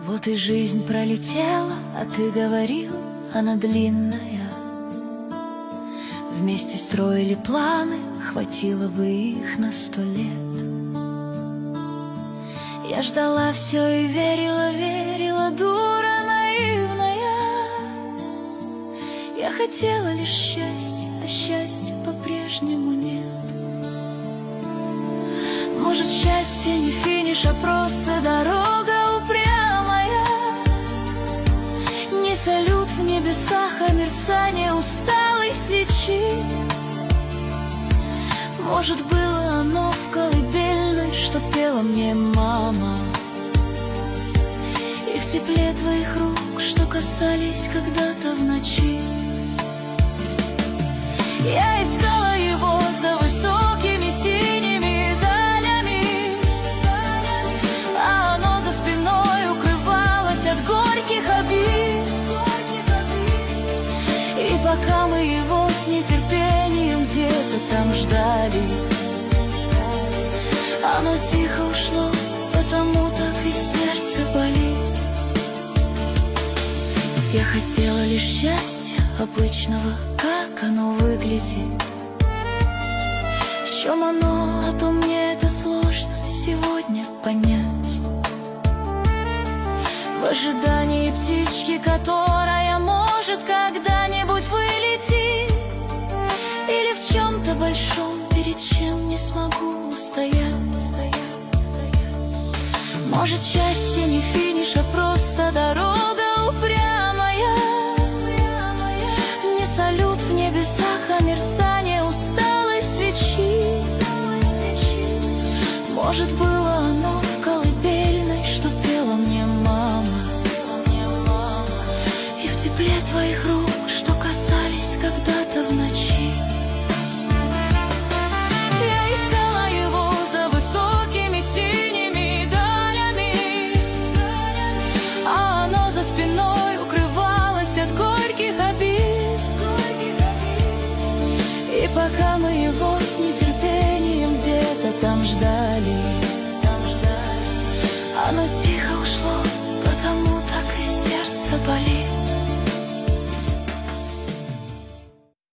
Вот и жизнь пролетела, а ты говорил, она длинная. Вместе строили планы, хватило бы их на 100 лет. Я ждала все и верила, верила, дура наивная. Я хотела лишь счастья, а счастья по-прежнему нет. Может, счастье не финиш, а просто дорога упрямая. Не салют в небесах, а мерцание усталой свечи. Может, было оно в колыбельной, что пела мне мама, и в тепле твоих рук, что касались когда-то в ночи. Я искала его за высокими синими далями, а оно за спиной укрывалось от горьких обид. И пока мы его с нетерпением где-то там ждали, оно тихо ушло, потому так и сердце болит. Я хотела лишь счастья обычного, как оно выглядит. В чем оно, а то мне это сложно сегодня понять. В ожидании птички, которая может когда-нибудь вылететь, или в чем-то большом, перед чем не смогу устоять. Может, счастье не финиш, а просто дорога упрямая. Не салют в небесах, а мерцание усталой свечи. Может, было оно в колыбельной, что пела мне мама, и в тепле твоих рук, что касались когда-то в ночи. Я искала его за высокими синими далями, а оно за спиной укрывалось от горьких обид. И пока мы его с нетерпением где-то там ждали, оно тихо ушло, потому так и сердце болит.